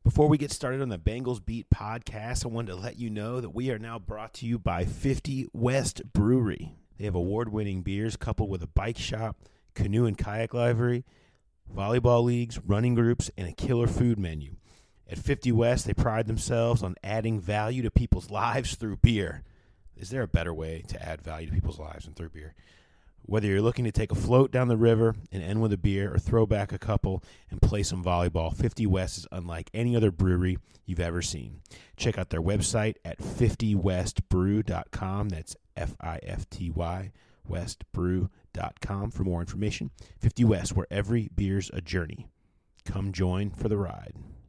Before we get started on the Bengals Beat podcast, I wanted to let you know that we are now brought to you by 50 West Brewery. They have award-winning beers coupled with a bike shop, canoe and kayak library, volleyball leagues, running groups, and a killer food menu. At 50 West, they pride themselves on adding value to people's lives through beer. Is there a better way to add value to people's lives than through beer? Whether you're looking to take a float down the river and end with a beer or throw back a couple and play some volleyball, 50 West is unlike any other brewery you've ever seen. Check out their website at 50westbrew.com. That's F-I-F-T-Y, westbrew.com for more information. 50 West, where every beer's a journey. Come join for the ride.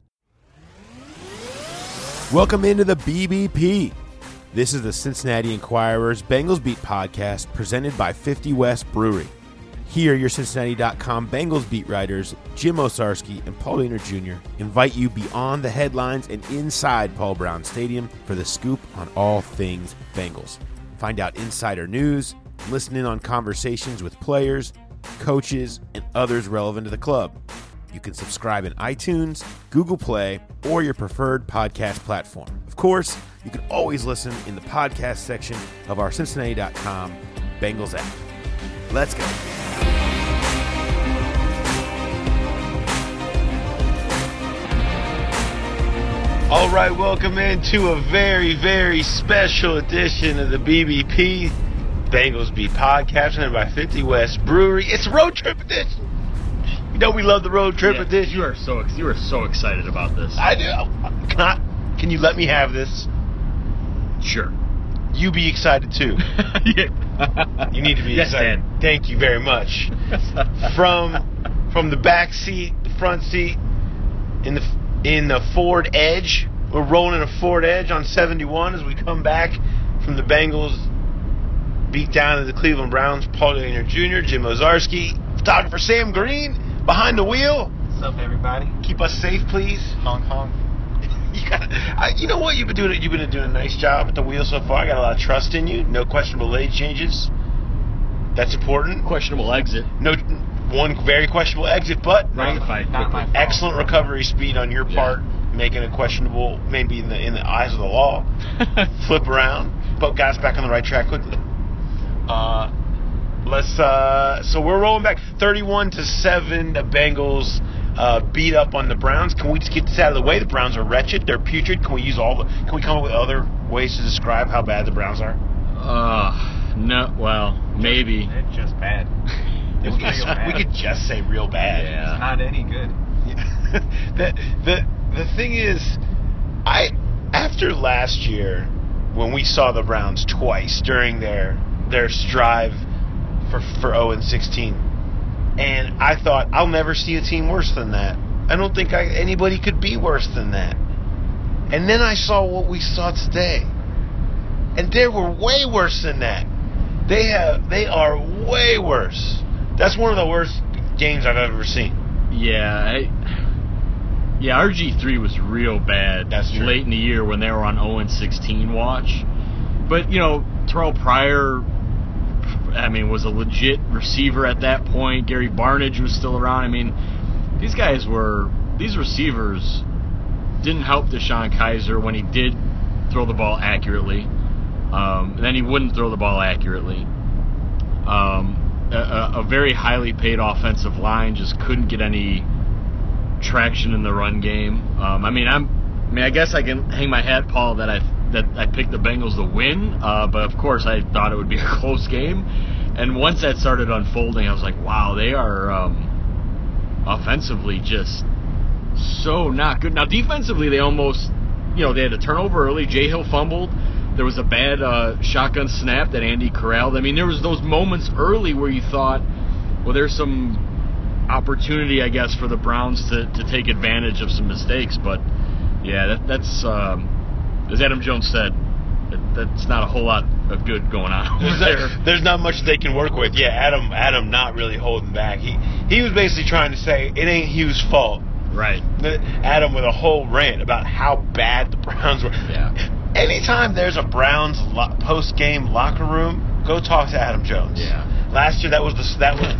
Welcome into the BBP. This is the Cincinnati Enquirer's Bengals Beat podcast presented by 50 West Brewery. Here, your Cincinnati.com Bengals beat writers Jim Owczarski and Paul Dehner Jr. invite you beyond the headlines and inside Paul Brown Stadium for the scoop on all things Bengals. Find out insider news, listen in on conversations with players, coaches, and others relevant to the club. You can subscribe in iTunes, Google Play, or your preferred podcast platform. Of course, you can always listen in the podcast section of our Cincinnati.com Bengals app. Let's go. All right, welcome into a very, very special edition of the BBP Bengals Beat podcast presented by 50 West Brewery. It's a road trip edition. You know we love the road trip edition. You are so excited about this. I do. Can you let me have this? Sure. You be excited too. Yeah. You need to be excited. Dan. Thank you very much. From the back seat, the front seat, in the Ford Edge. We're rolling in a Ford Edge on 71 as we come back from the Bengals beat down to the Cleveland Browns. Paul Dehner Jr., Jim Owczarski, photographer Sam Green behind the wheel. What's up, everybody? Keep us safe, please. Honk honk. You know what? You've been doing a nice job at the wheel so far. I got a lot of trust in you. No questionable lane changes. That's important. Questionable exit. No, one very questionable exit, but Rectified not my quickly. fault. excellent recovery speed on your part, making it questionable, maybe in the eyes of the law. Flip around, but got us back on the right track quickly. So we're rolling back 31-7. The Bengals beat up on the Browns. Can we just get this out of the way? The Browns are wretched. They're putrid. Can we come up with other ways to describe how bad the Browns are? No. Well, maybe. They're just bad. We could just say real bad. Yeah. It's not any good. The thing is, after last year when we saw the Browns twice during their strive for 0-16, and I thought I'll never see a team worse than that. I don't think anybody could be worse than that. And then I saw what we saw today, and they were way worse than that. They are way worse. That's one of the worst games I've ever seen. Yeah. RG3 was real bad. That's true. Late in the year when they were on 0-16 watch. But, Terrell Pryor, was a legit receiver at that point. Gary Barnidge was still around. These receivers didn't help Deshaun Kaiser when he did throw the ball accurately. And then he wouldn't throw the ball accurately. A very highly paid offensive line just couldn't get any traction in the run game. I guess I can hang my hat, Paul, that I picked the Bengals to win, but of course I thought it would be a close game. And once that started unfolding, I was like, wow, they are offensively just so not good. Now, defensively, they almost, they had a turnover early. Jay Hill fumbled. There was a bad shotgun snap that Andy corralled. There was those moments early where you thought, well, there's some opportunity, I guess, for the Browns to take advantage of some mistakes. But, yeah, that's as Adam Jones said, that's not a whole lot of good going on over there. There's not much they can work with. Yeah, Adam not really holding back. He was basically trying to say it ain't Hugh's fault. Right. Adam with a whole rant about how bad the Browns were. Yeah. Anytime there's a Browns post-game locker room, go talk to Adam Jones. Yeah. Last year that was the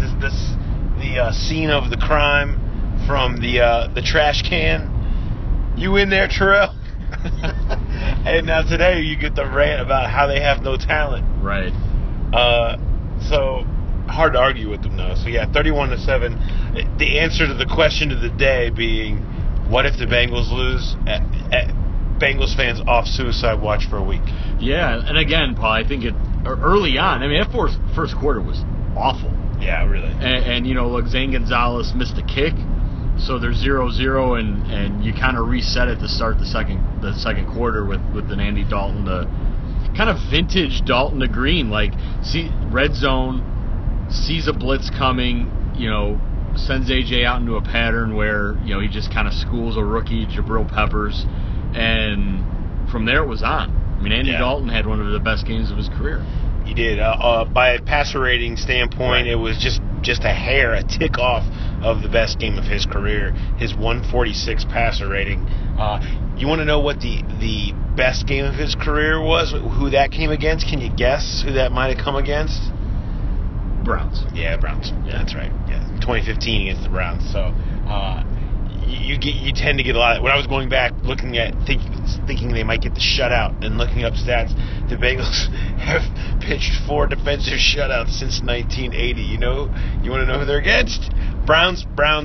scene of the crime from the trash can. You in there, Terrell? And now today you get the rant about how they have no talent. Right. So hard to argue with them though. So yeah, 31-7. The answer to the question of the day being, what if the Bengals lose? Bengals fans off suicide watch for a week. Yeah, and again, Paul, I think early on. I mean, that first quarter was awful. Yeah, really. And look, Zane Gonzalez missed a kick. So there's 0-0, and you kind of reset it to start the second quarter with an Andy Dalton, the kind of vintage Dalton to Green, like see red zone, sees a blitz coming, sends AJ out into a pattern where he just kind of schools a rookie, Jabril Peppers, and from there it was on. I mean, Andy Dalton had one of the best games of his career. He did. By a passer rating standpoint, It was just a tick off of the best game of his career, his 146 passer rating. You want to know what the best game of his career was? Who that came against? Can you guess who that might have come against? Browns. Yeah, Browns. Yeah. That's right. Yeah, 2015 against the Browns. So you tend to get a lot. When I was going back, looking at thinking they might get the shutout, and looking up stats, the Bengals have pitched 4 defensive shutouts since 1980. You want to know who they're against? Browns.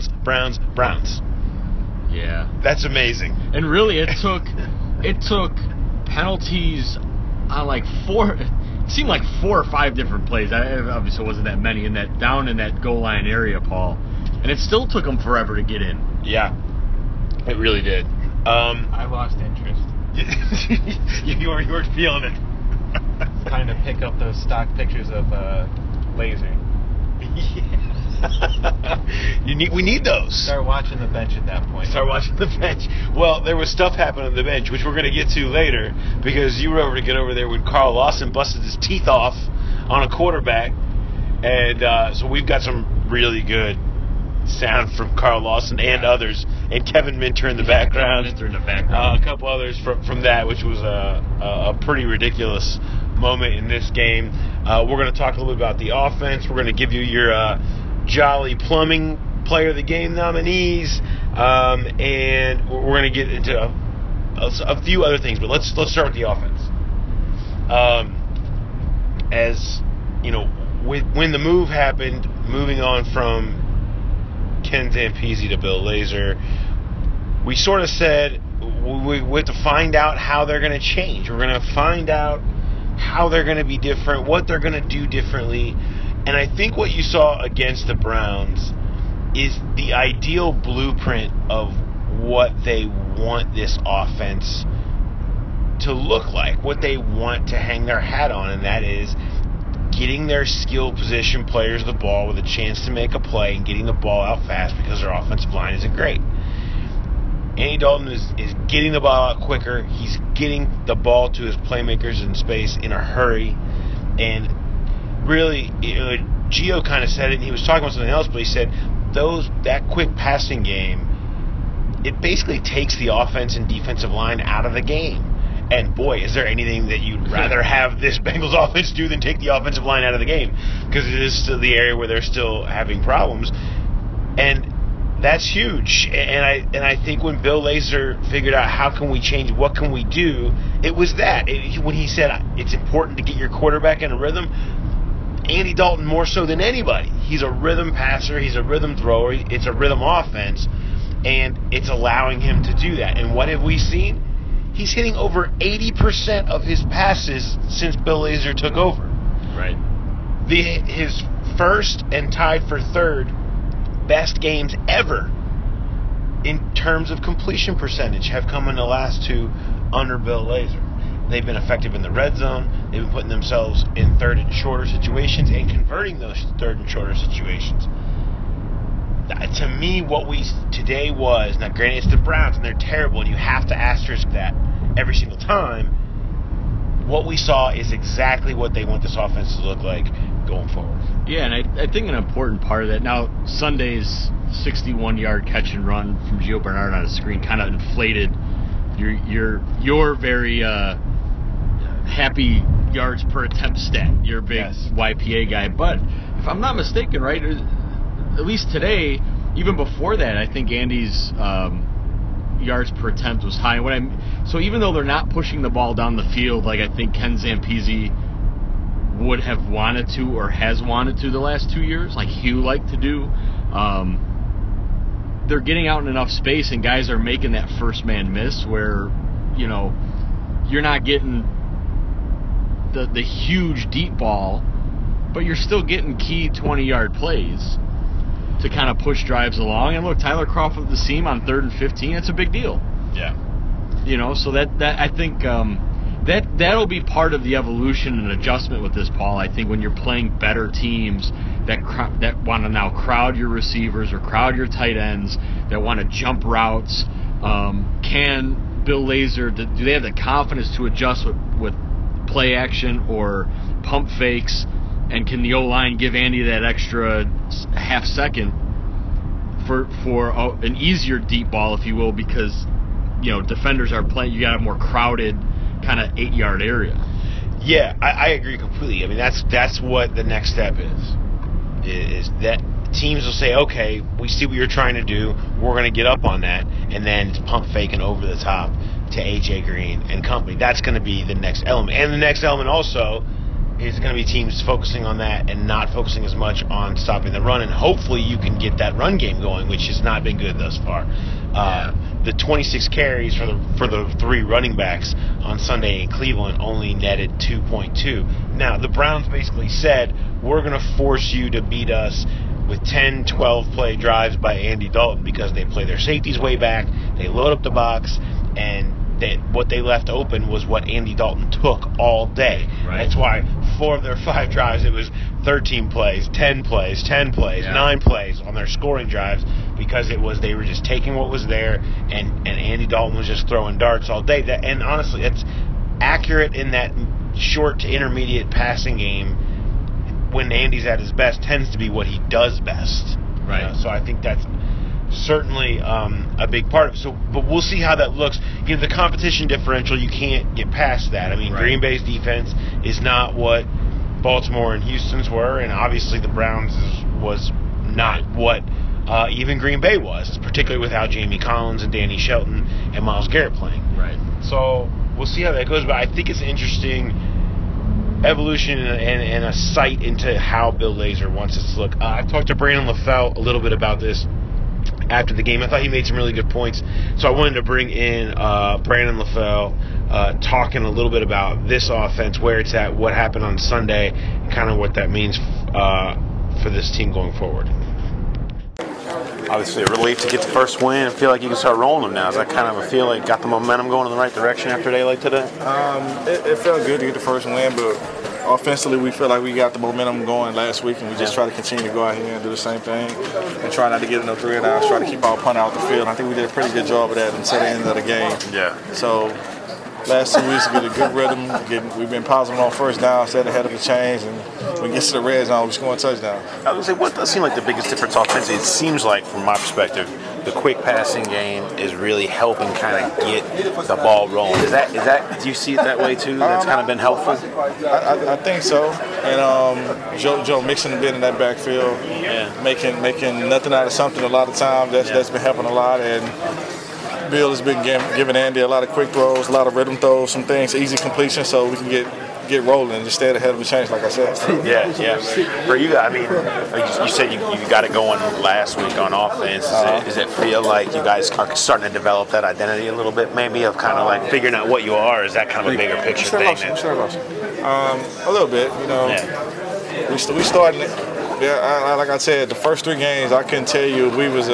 Yeah, that's amazing. And really, it took penalties on like 4. It seemed like 4 or 5 different plays. Obviously, it wasn't that many down in that goal line area, Paul. And it still took them forever to get in. Yeah, it really did. I lost interest. you were feeling it. Trying to pick up those stock pictures of Laser. We need those. Start watching the bench at that point. Start watching the bench. Well, there was stuff happening on the bench, which we're going to get to later, because you were over to get over there when Carl Lawson busted his teeth off on a quarterback. And so we've got some really good sound from Carl Lawson and others, and Kevin Minter in the background. A couple others from that, which was a pretty ridiculous moment in this game. We're going to talk a little bit about the offense. We're going to give you your Jolly Plumbing Player of the Game nominees, and we're going to get into a few other things. But let's start with the offense. As you know, when the move happened, moving on from Ken Zampese to Bill Lazor, we sort of said we have to find out how they're going to change. We're going to find out how they're going to be different, what they're going to do differently. And I think what you saw against the Browns is the ideal blueprint of what they want this offense to look like, what they want to hang their hat on, and that is getting their skill position players the ball with a chance to make a play and getting the ball out fast because their offensive line isn't great. Andy Dalton is getting the ball out quicker. He's getting the ball to his playmakers in space in a hurry. And really, Gio kind of said it, and he was talking about something else, but he said that quick passing game, it basically takes the offense and defensive line out of the game. And boy, is there anything that you'd rather have this Bengals offense do than take the offensive line out of the game, because it is still the area where they're still having problems. And that's huge. And I think when Bill Lazor figured out how can we change, what can we do, it was that. When he said it's important to get your quarterback in a rhythm, Andy Dalton more so than anybody. He's a rhythm passer. He's a rhythm thrower. It's a rhythm offense, and it's allowing him to do that. And what have we seen? He's hitting over 80% of his passes since Bill Lazor took over. Right. His first and tied for third best games ever in terms of completion percentage have come in the last 2 under Bill Lazor. They've been effective in the red zone. They've been putting themselves in third and shorter situations and converting those third and shorter situations. To me, what we today was, now granted it's the Browns and they're terrible and you have to asterisk that every single time, what we saw is exactly what they want this offense to look like going forward. Yeah, and I think an important part of that, now Sunday's 61-yard catch and run from Gio Bernard on a screen kind of inflated your very happy yards per attempt stat. You're a big YPA guy, but if I'm not mistaken, right, at least today, even before that, I think Andy's yards per attempt was high. So even though they're not pushing the ball down the field like I think Ken Zampese would have wanted to or has wanted to the last 2 years, like Hugh liked to do, they're getting out in enough space and guys are making that first man miss where, you're not getting the huge deep ball, but you're still getting key 20-yard plays to kind of push drives along. And look, Tyler Kroft with the seam on 3rd and 15, that's a big deal. Yeah. So that I think that'll be part of the evolution and adjustment with this, Paul. I think when you're playing better teams that want to now crowd your receivers or crowd your tight ends, that want to jump routes, can Bill Lazor, do they have the confidence to adjust with play action or pump fakes, and can the O-line give Andy that extra half second for an easier deep ball, if you will, because defenders are playing, you got a more crowded kind of 8-yard area. Yeah, I agree completely. I mean, that's what the next step is that teams will say, okay, we see what you're trying to do, we're going to get up on that, and then pump faking over the top to A.J. Green and company. That's going to be the next element. And the next element also is going to be teams focusing on that and not focusing as much on stopping the run, and hopefully you can get that run game going, which has not been good thus far. The 26 carries for the 3 running backs on Sunday in Cleveland only netted 2.2. Now, the Browns basically said, we're going to force you to beat us with 10, 12 play drives by Andy Dalton, because they play their safeties way back, they load up the box, and what they left open was what Andy Dalton took all day. Right. That's why 4 of their 5 drives, it was 13 plays, 10 plays, 10 plays, 9 plays on their scoring drives, because they were just taking what was there, and Andy Dalton was just throwing darts all day. And honestly, it's accurate in that short to intermediate passing game. When Andy's at his best, tends to be what he does best. Right. So I think that's certainly a big part of it. So, but we'll see how that looks. The competition differential, you can't get past that. I mean, right. Green Bay's defense is not what Baltimore and Houston's were, and obviously the Browns was not what even Green Bay was, particularly without Jamie Collins and Danny Shelton and Myles Garrett playing. Right. So we'll see how that goes, but I think it's an interesting evolution and a sight into how Bill Lazor wants us to look. I talked to Brandon LaFell a little bit about this after the game. I thought he made some really good points, so I wanted to bring in Brandon LaFell talking a little bit about this offense, where it's at, what happened on Sunday, and kind of what that means for this team going forward. Obviously a relief to get the first win and feel like you can start rolling them now. Is that kind of a feel like got the momentum going in the right direction after a day like today? It felt good to get the first win, but offensively we feel like we got the momentum going last week, and we just try to continue to go out here and do the same thing and try not to get in no 3-and-outs, try to keep our punt out the field. I think we did a pretty good job of that until the end of the game. Yeah. So last 2 weeks we get a good rhythm. We've been positive on first down, set ahead of the chains, and when we get to the red zone, we score a touchdown. I was going to say, what does seem like the biggest difference offensively? It seems like, from my perspective, the quick passing game is really helping kind of get the ball rolling. Is that? Do you see it that way too? That's kind of been helpful. I think so. And Joe Mixon been in that backfield, making nothing out of something a lot of times. That's been helping a lot. And Bill has been giving Andy a lot of quick throws, a lot of rhythm throws, some things, easy completion, so we can get rolling and just stay ahead of the change, like I said. Yeah. For you, I mean, you said you got it going last week on offense. Does it feel like you guys are starting to develop that identity a little bit, maybe, of kind of like figuring out what you are? Is that kind of a bigger picture thing? A little bit, We started, like I said, the first 3 games, I couldn't tell you we was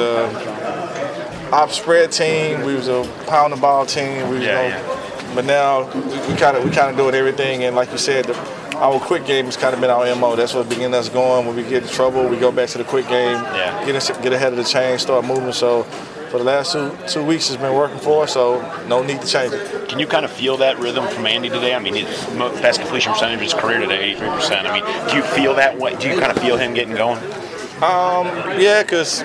a off spread team, we was a pound the ball team, but now we kind of doing everything, and like you said, our quick game has kind of been our MO. That's what's getting us going. When we get in trouble, we go back to the quick game, get ahead of the chain, start moving. So for the last two weeks, it's been working for us, so no need to change it. Can you kind of feel that rhythm from Andy today? I mean, his best completion percentage of his career today, 83%. I mean, do you feel that way? Do you kind of feel him getting going? Yeah, because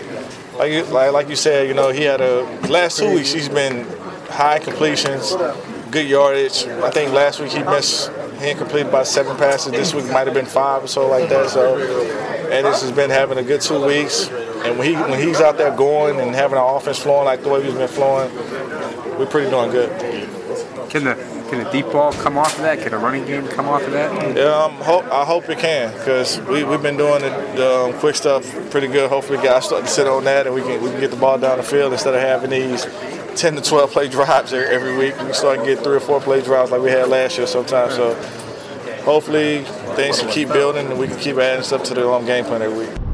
like you said, he had the last 2 weeks he's been high completions, good yardage. I think last week he completed about 7 passes. This week might have been 5 or so like that. So Ennis has been having a good 2 weeks. And when he's out there going and having our offense flowing like the way we've been flowing, we're pretty doing good. Can the deep ball come off of that? Can a running game come off of that? Yeah, I hope it can, because we've been doing the quick stuff pretty good. Hopefully guys start to sit on that and we can get the ball down the field instead of having these 10 to 12 play drives every week. We start to get 3 or 4 play drives like we had last year sometimes. So hopefully things can keep building and we can keep adding stuff to the game plan every week.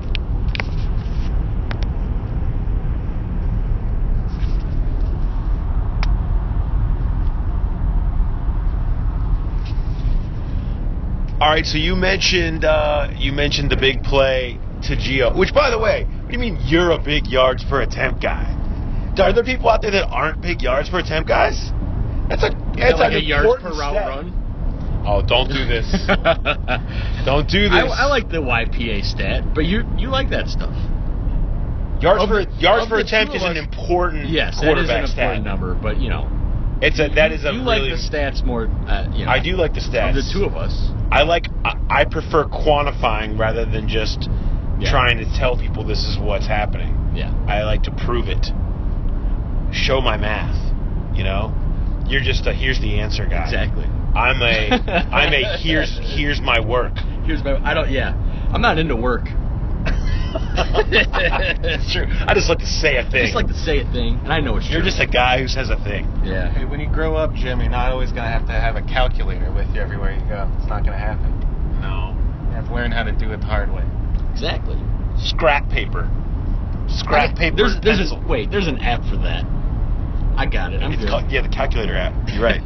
All right, so you mentioned the big play to Gio, which, by the way, what do you mean you're a big yards per attempt guy? Are there people out there that aren't big yards per attempt guys? That's like a yards per route run. Oh, don't do this! Don't do this! I like the YPA stat, but you like that stuff. Yards per attempt is an important quarterback stat number, but you like the stats more. I do like the stats. Of the two of us, I prefer quantifying rather than just trying to tell people this is what's happening. Yeah, I like to prove it. Show my math. You're just a here's the answer guy. Exactly. I'm a here's my work. I'm not into work. That's true. I just like to say a thing. I just like to say a thing, and I know it's true. You're just a guy who says a thing. Yeah. Hey, when you grow up, Jim, you're not always going to have a calculator with you everywhere you go. It's not going to happen. No. You have to learn how to do it the hard way. Exactly. Scrap paper. There's an app for that. I got it. I'm good. The calculator app. You're right.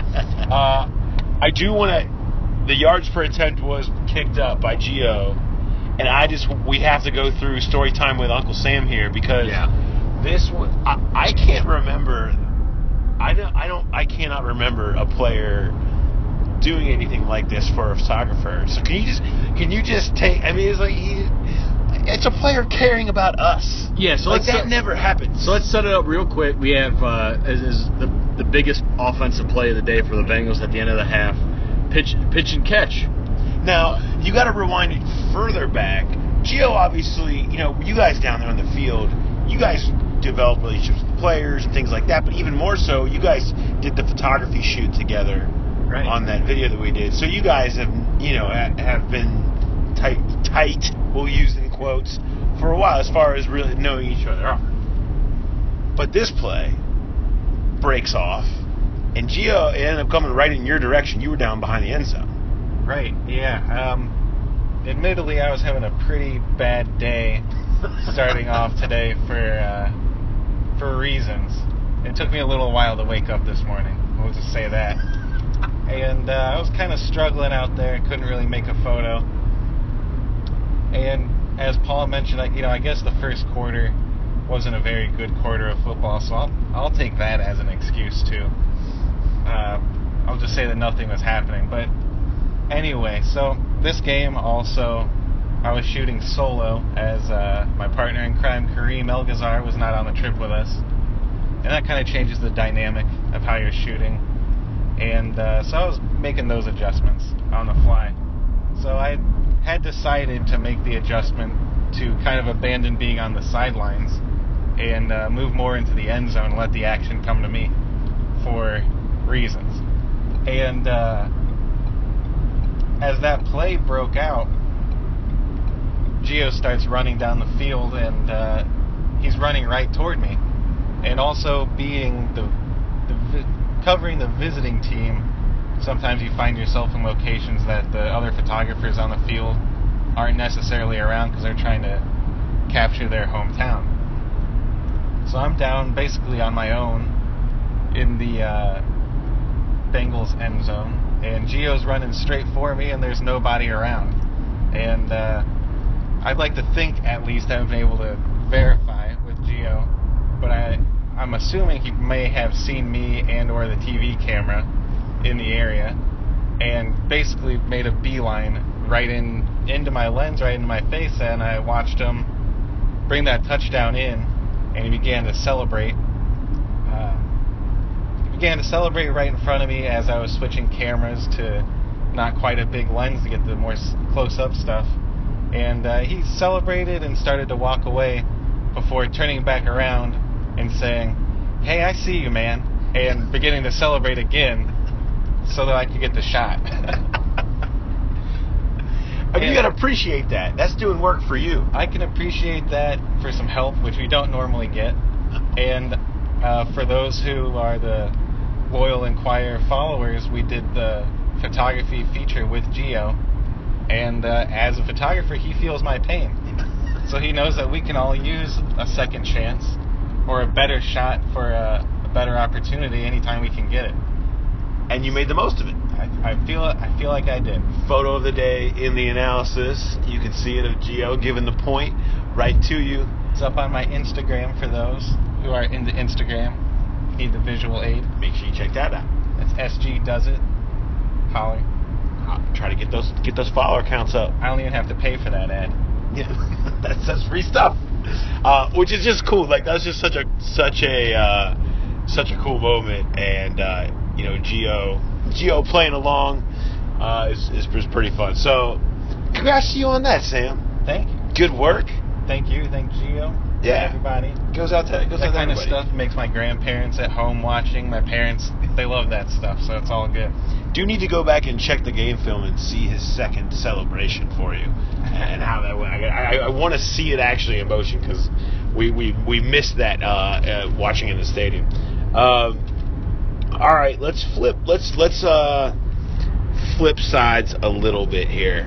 I do want to. The yards per attempt was kicked up by Gio, and we have to go through story time with Uncle Sam here because this one I can't remember. I cannot remember a player doing anything like this for a photographer. So can you just take? I mean, it's like it's a player caring about us. Yeah, so that never happens. So let's set it up real quick. We have is the biggest offensive play of the day for the Bengals at the end of the half. Pitch and catch. Now, you got to rewind it further back. Gio, obviously, you guys down there on the field, you guys developed relationships with players and things like that, but even more so, you guys did the photography shoot together on that video that we did. So you guys have been tight, we'll use in quotes, for a while as far as really knowing each other. But this play breaks off, and Gio ended up coming right in your direction. You were down behind the end zone. Right, yeah. Admittedly, I was having a pretty bad day starting off today for reasons. It took me a little while to wake up this morning. We'll just say that. And I was kind of struggling out there. Couldn't really make a photo. And as Paul mentioned, I guess the first quarter wasn't a very good quarter of football, so I'll take that as an excuse too. I'll just say that nothing was happening. But anyway, so this game also, I was shooting solo as my partner in crime, Kareem Elgazar, was not on the trip with us. And that kind of changes the dynamic of how you're shooting. And so I was making those adjustments on the fly. So I had decided to make the adjustment to kind of abandon being on the sidelines and move more into the end zone and let the action come to me for reasons. And as that play broke out, Gio starts running down the field, and he's running right toward me. And also being covering the visiting team, sometimes you find yourself in locations that the other photographers on the field aren't necessarily around because they're trying to capture their hometown. So I'm down basically on my own in the Bengals end zone, and Gio's running straight for me, and there's nobody around. And I'd like to think at least I've been able to verify with Gio, but I'm assuming he may have seen me and or the TV camera in the area and basically made a beeline right into my lens, right into my face, and I watched him bring that touchdown in, and he began to celebrate. Right in front of me as I was switching cameras to not quite a big lens to get the more close-up stuff. And he celebrated and started to walk away before turning back around and saying, "Hey, I see you, man," and beginning to celebrate again so that I could get the shot. You gotta appreciate that. That's doing work for you. I can appreciate that for some help, which we don't normally get. And for those who are the loyal Inquirer followers, we did the photography feature with Gio. And as a photographer, he feels my pain. So he knows that we can all use a second chance or a better shot for a better opportunity anytime we can get it. And you made the most of it. I feel like I did. Photo of the day in the analysis. You can see it of Gio giving the point right to you. It's up on my Instagram for those who are into Instagram. Need the visual aid. Make sure you check that out. It's SG Does It. Holler. Try to get those follower counts up. I don't even have to pay for that ad. Yeah, that's free stuff. Which is just cool. Like that's just such a cool moment. And Gio playing along is pretty fun. So congrats to you on that, Sam. Thank you. Good work. Thank you. Thank Gio. Yeah. Everybody. Goes out to that kind everybody. of stuff makes my grandparents at home watching. My parents, they love that stuff, so it's all good. Do need to go back and check the game film and see his second celebration for you and how that went. I want to see it actually in motion because we missed that watching in the stadium. All right, let's flip sides a little bit here.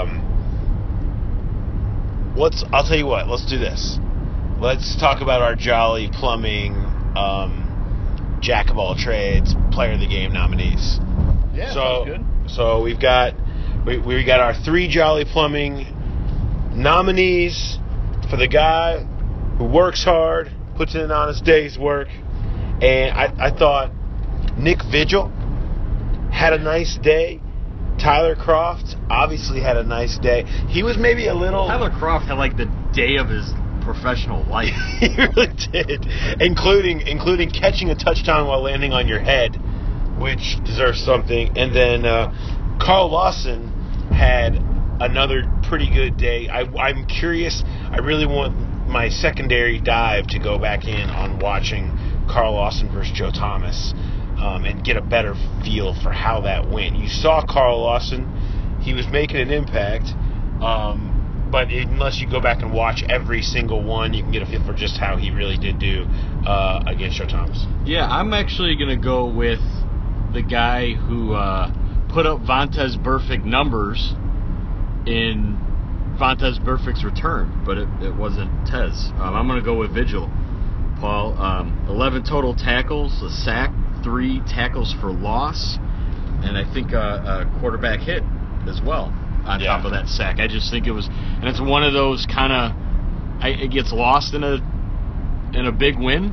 I'll tell you what. Let's do this. Let's talk about our Jolly Plumbing Jack of all trades player of the game nominees. Yeah, sounds good. So we got our 3 Jolly Plumbing nominees for the guy who works hard, puts in an honest day's work, and I thought Nick Vigil had a nice day. Tyler Croft obviously had a nice day. He was maybe a little... Tyler Croft had like the day of his professional life. He really did, including catching a touchdown while landing on your head, which deserves something. And then Carl Lawson had another pretty good day. I'm curious. I really want my secondary dive to go back in on watching Carl Lawson versus Joe Thomas and get a better feel for how that went. You saw Carl Lawson. He was making an impact. But unless you go back and watch every single one, you can get a feel for just how he really did do against Joe Thomas. Yeah, I'm actually going to go with the guy who put up Vontaze Burfict numbers in Vontaze Burfict's return, but it wasn't Tez. I'm going to go with Vigil, Paul. 11 total tackles, a sack, 3 tackles for loss, and I think a quarterback hit as well. On top of that sack, I just think it was, and it's one of those kind of, it gets lost in a big win.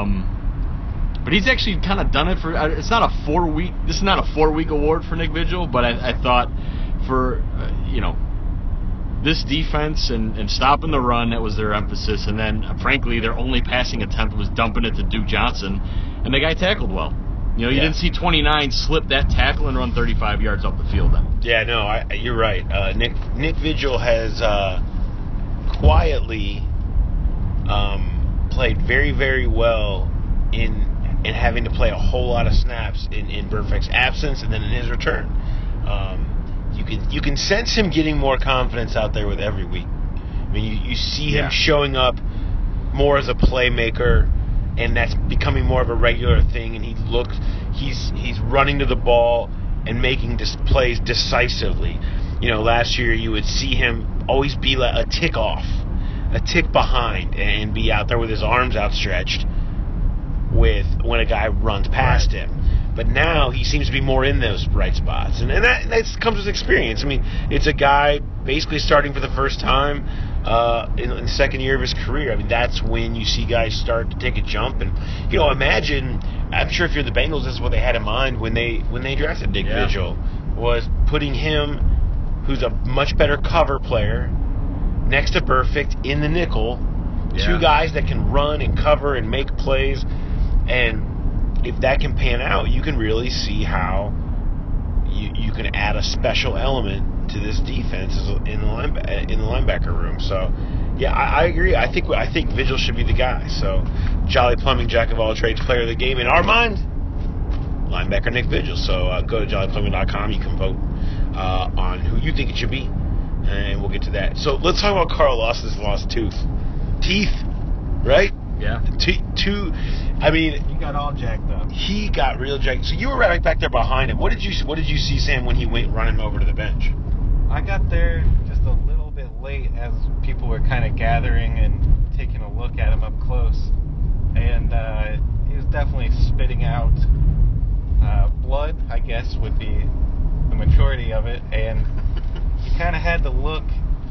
But he's actually kind of done it for. It's not a 4-week. This is not a 4-week award for Nick Vigil, but I thought for this defense and stopping the run, that was their emphasis, and then frankly their only passing attempt was dumping it to Duke Johnson, and the guy tackled well. You didn't see 29 slip that tackle and run 35 yards up the field then. Yeah, no, you're right. Nick Vigil has quietly played very, very well in having to play a whole lot of snaps in Burfict's absence and then in his return. You can sense him getting more confidence out there with every week. I mean, you see him showing up more as a playmaker, and that's becoming more of a regular thing. And he's running to the ball and making plays decisively. Last year you would see him always be like a tick off, a tick behind, and be out there with his arms outstretched when a guy runs past him. But now he seems to be more in those bright spots, and that comes with experience. I mean, it's a guy basically starting for the first time in the second year of his career. I mean, that's when you see guys start to take a jump. And imagine, I'm sure if you're the Bengals, this is what they had in mind when they drafted Nick Vigil, was putting him, who's a much better cover player, next to Burfict in the nickel. Yeah. 2 guys that can run and cover and make plays. And if that can pan out, you can really see how you can add a special element to this defense in the linebacker room. So, yeah, I agree. I think Vigil should be the guy. So, Jolly Plumbing, jack of all trades, player of the game in our mind, linebacker Nick Vigil. So go to jollyplumbing.com. You can vote on who you think it should be, and we'll get to that. So let's talk about Carl Lawson's lost teeth, right? Yeah. I mean, He got all jacked up. he got real jacked. So you were right back there behind him. What did you see, Sam, when he went running over to the bench? I got there just a little bit late as people were kind of gathering and taking a look at him up close. And he was definitely spitting out blood, I guess, would be the majority of it. And he kind of had the look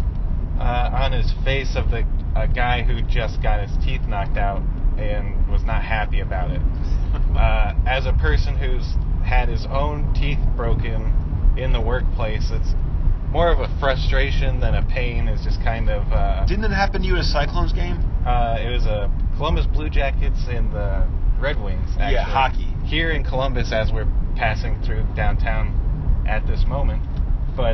on his face of a guy who just got his teeth knocked out and was not happy about it. As a person who's had his own teeth broken in the workplace, it's more of a frustration than a pain. It's just kind of... Didn't it happen to you at a Cyclones game? It was a Columbus Blue Jackets and the Red Wings, actually. Yeah, hockey. Here in Columbus as we're passing through downtown at this moment. But,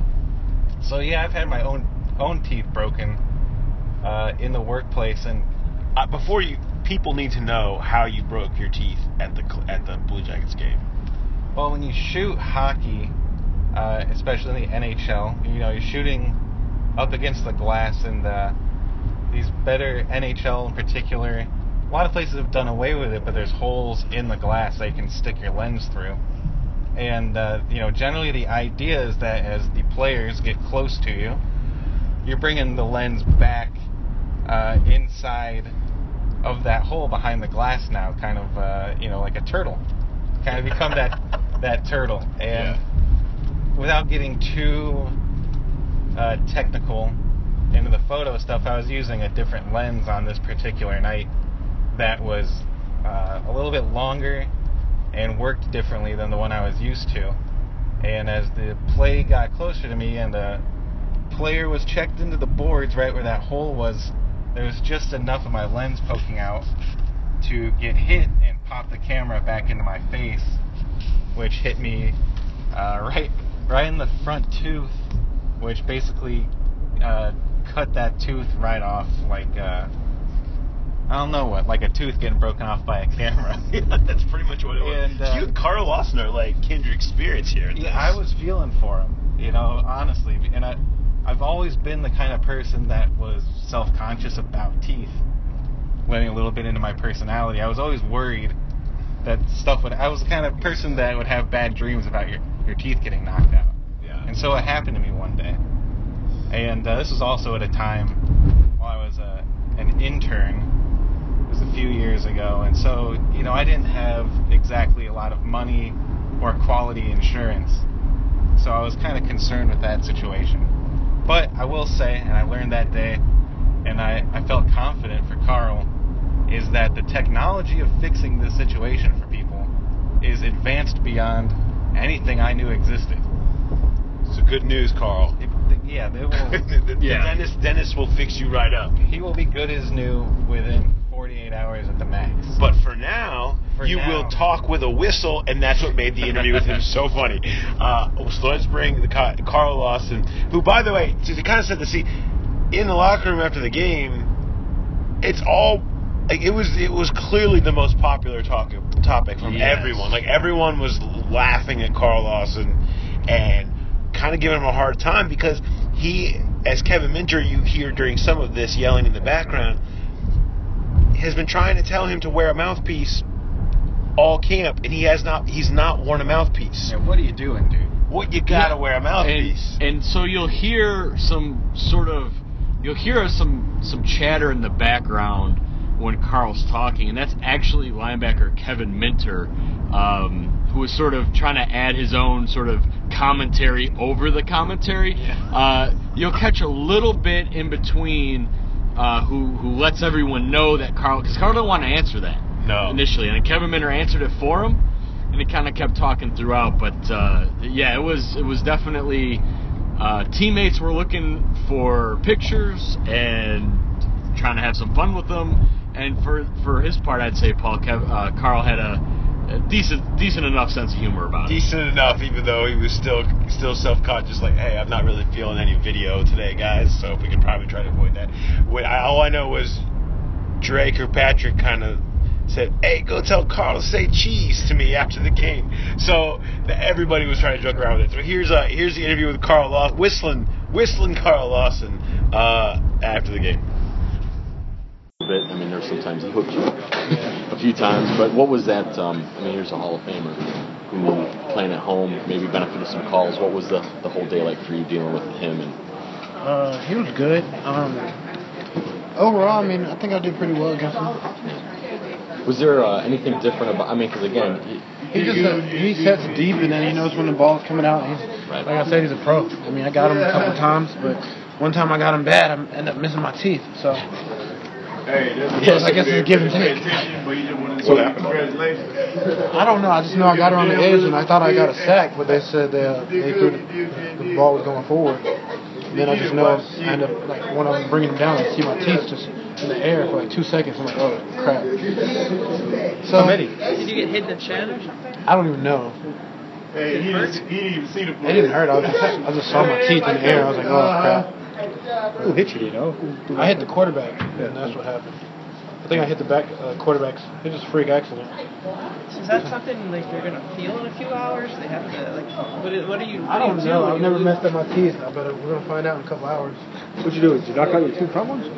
so yeah, I've had my own teeth broken in the workplace. And people need to know how you broke your teeth at the Blue Jackets game. Well, when you shoot hockey, especially in the NHL, you're shooting up against the glass, and these better NHL in particular, a lot of places have done away with it, but there's holes in the glass that you can stick your lens through. And, generally the idea is that as the players get close to you, you're bringing the lens back inside of that hole behind the glass now, kind of, like a turtle. Kind of become that turtle. And without getting too technical into the photo stuff, I was using a different lens on this particular night that was a little bit longer and worked differently than the one I was used to. And as the play got closer to me and the player was checked into the boards right where that hole was, there was just enough of my lens poking out to get hit and pop the camera back into my face, which hit me right in the front tooth, which basically cut that tooth right off, like I don't know what, like a tooth getting broken off by a camera. Yeah, that's pretty much what it was. You and Carl Lawson are like kindred spirits here. Yeah, I was feeling for him, honestly, and I've always been the kind of person that was self-conscious about teeth. Letting a little bit into my personality, I was always worried that I was the kind of person that would have bad dreams about your teeth getting knocked out. Yeah. And so it happened to me one day. And this was also at a time while I was an intern. It was a few years ago. And so, I didn't have exactly a lot of money or quality insurance. So I was kind of concerned with that situation. But I will say, and I learned that day, and I felt confident for Carl, is that the technology of fixing this situation for people is advanced beyond anything I knew existed. So good news, Carl. It will. Dennis will fix you right up. He will be good as new within 48 hours at the max. But for now, will talk with a whistle, and that's what made the interview with him so funny. So let's bring Carl Lawson, who, by the way, to kind of set the scene, in the locker room after the game, it's all... it was clearly the most popular topic from everyone. Like, everyone was laughing at Carl Lawson and kind of giving him a hard time because he, as Kevin Minter, you hear during some of this yelling in the background, has been trying to tell him to wear a mouthpiece all camp, and he's not worn a mouthpiece. Yeah, what are you doing, dude? What, you gotta wear a mouthpiece. And so you'll hear some chatter in the background when Carl's talking, and that's actually linebacker Kevin Minter, who is sort of trying to add his own sort of commentary over the commentary. Yeah. You'll catch a little bit in between who lets everyone know that because Carl didn't want to answer that initially, and then Kevin Minter answered it for him, and he kind of kept talking throughout. But it was definitely teammates were looking for pictures and trying to have some fun with them. And for his part, I'd say Carl had a decent enough sense of humor about it. Decent enough, even though he was still self-conscious, like, hey, I'm not really feeling any video today, guys, so we could probably try to avoid that. All I know was Drake or Patrick kind of said, hey, go tell Carl to say cheese to me after the game. So everybody was trying to joke around with it. So here's the interview with Carl Lawson, whistling Carl Lawson after the game. I mean, there's sometimes he hooked you a few times, but what was that? I mean, here's a Hall of Famer who playing at home, maybe benefited some calls. What was the whole day like for you dealing with him? And he was good. Overall, I mean, I think I did pretty well against him. Was there anything different about? I mean, because again, he sets deep and then he knows when the ball's coming out. Right. Like I said, he's a pro. I mean, I got him a couple times, but one time I got him bad, I ended up missing my teeth. So. Yes, I guess it's a give and take. What happened? I don't know. I just know I got her on the edge, and I thought I got a sack, but they said they threw the ball was going forward. And then I just know I end up, like, when I'm bringing them down, I see my teeth just in the air for like 2 seconds. I'm like, oh, crap. So, did you get hit in the chin or something? I don't even know. Hey, he didn't even see the play. It didn't hurt. I just saw my teeth in the air. I was like, oh, crap. Who hit you, I hit the quarterback, and that's what happened. I think I hit the back quarterbacks. It was just a freak accident. So is that something like you're gonna feel in a few hours? They have to like. What do you? I don't know. I've never messed up my teeth, but we're gonna find out in a couple hours. What'd you do? Did you knock out your two front ones?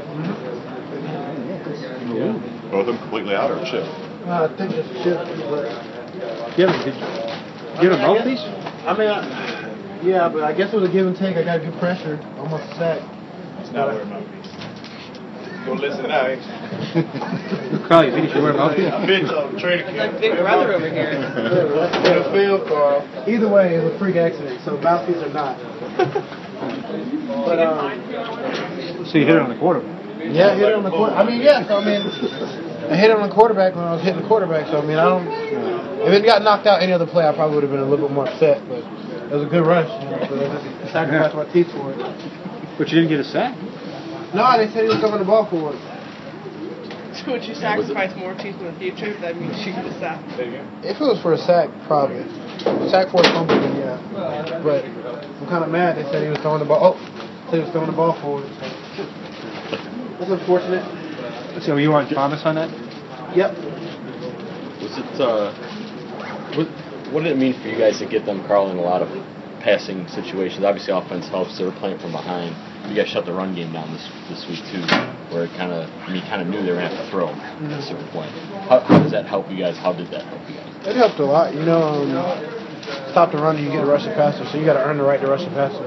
yeah. Both of them completely out or chip? I think it's chipped. Did you have a mouthpiece? I mean, yeah, but I guess it was a give and take. I got good pressure, almost a sack. It's not where my piece. Go listen now, ain't you? Carl, you think you should wear a mouthpiece? I've been to training It's camp. like Big Brother over here. In the field, Carl. Either way, it was a freak accident, so mouthpiece or not. But So you hit it on the quarterback? yeah, I hit it on the quarterback. I mean, yeah. So I mean, I hit it on the quarterback when I was hitting the quarterback. So I mean, I don't. If it got knocked out any other play, I probably would have been a little bit more upset. But it was a good rush. You know, so I just sacrificed my teeth for it. But you didn't get a sack? No, they said he was covering the ball for it. So would you sacrifice more teeth in the future? That means you get a sack. If it was for a sack, probably. Sack for a fumble, then yeah. But I'm kind of mad. They said he was throwing the ball. He was throwing the ball forward. So. That's unfortunate. So you want Thomas on that? Yep. Was it? What did it mean for you guys to get them, Carl, in a lot of passing situations? Obviously, offense helps. They were playing from behind. You guys shut the run game down this week too, where you kind of knew they were gonna have to throw at a certain point. How does that help you guys? How did that help you guys? It helped a lot. You know, stop the run and you get a rushing passer, so you got to earn the right to rush the passer.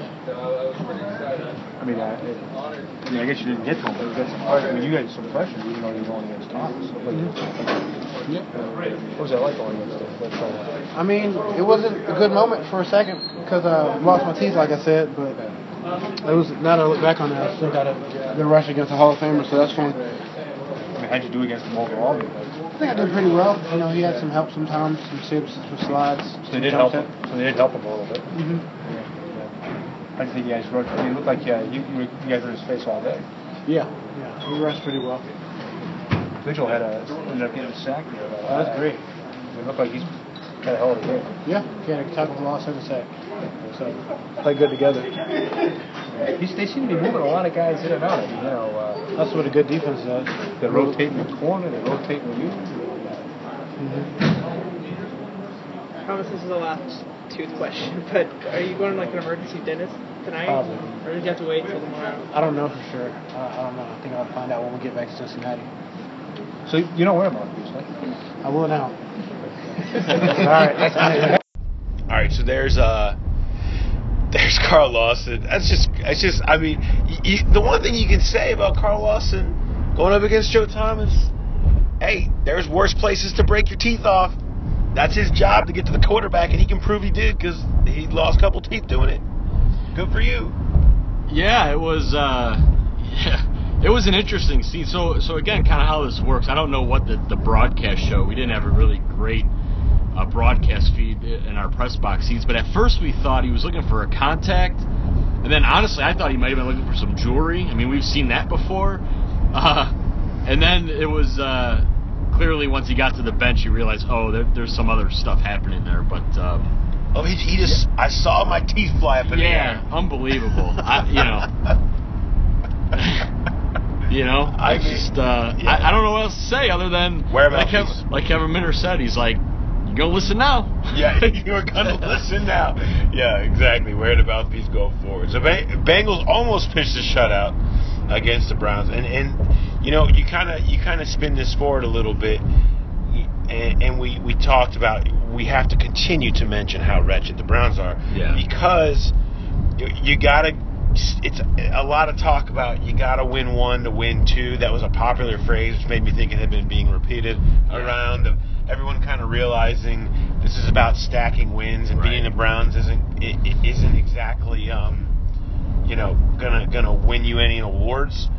I mean, I guess you didn't get to him, but you got some pressure. I mean, you got some pressure, even though you're going against Thomas. What was that like going against him? I mean, it wasn't a good moment for a second because I lost my teeth, like I said, but it was, now that I look back on that, I still got a good rush against a Hall of Famer, so that's fun. I mean, how'd you do against him overall? I think I did pretty well. You know, he had some help sometimes, some sips, some slides. So they did help him. So they did help him a little bit. Mm-hmm. I think you guys rushed. I mean, it looked like you guys were in his face all day. Yeah, he rushed pretty well. Vigil ended up getting a sack there. That's great. It looked like he's kind of hell of a game. Yeah, he had a tackle for loss and a sack. So, play good together. They seem to be moving a lot of guys in and out. You know, that's what a good defense does. They rotate in the corner, they rotate in you. I promise this is the last tooth question, but are you going to like an emergency dentist tonight? Probably. Or do you have to wait till tomorrow? I don't know for sure. I don't know. I think I'll find out when we get back to Cincinnati. So you don't wear a mouthpiece, right? I will now. All right, so there's Carl Lawson. That's just I mean, the one thing you can say about Carl Lawson going up against Joe Thomas, hey, there's worse places to break your teeth off. That's his job, to get to the quarterback, and he can prove he did because he lost a couple teeth doing it. Good for you. Yeah, it was. It was an interesting scene. So again, kind of how this works. I don't know what the broadcast show. We didn't have a really great broadcast feed in our press box seats. But at first we thought he was looking for a contact, and then honestly I thought he might have been looking for some jewelry. I mean, we've seen that before. And then it was clearly once he got to the bench, he realized, there's some other stuff happening there. But he just I saw my teeth fly up in the air. Yeah, unbelievable. I don't know what else to say other than like Kevin Minter said, he's like, you're gonna listen now. Yeah, you're gonna listen now. Yeah, exactly. Where the mouthpiece go forward. So Bengals almost pitched a shutout against the Browns, and you kind of spin this forward a little bit, and we talked about we have to continue to mention how wretched the Browns are, because you gotta. It's a lot of talk about you gotta win one to win two. That was a popular phrase, which made me think it had been being repeated around. Everyone kind of realizing this is about stacking wins, and beating the Browns isn't exactly gonna win you any awards.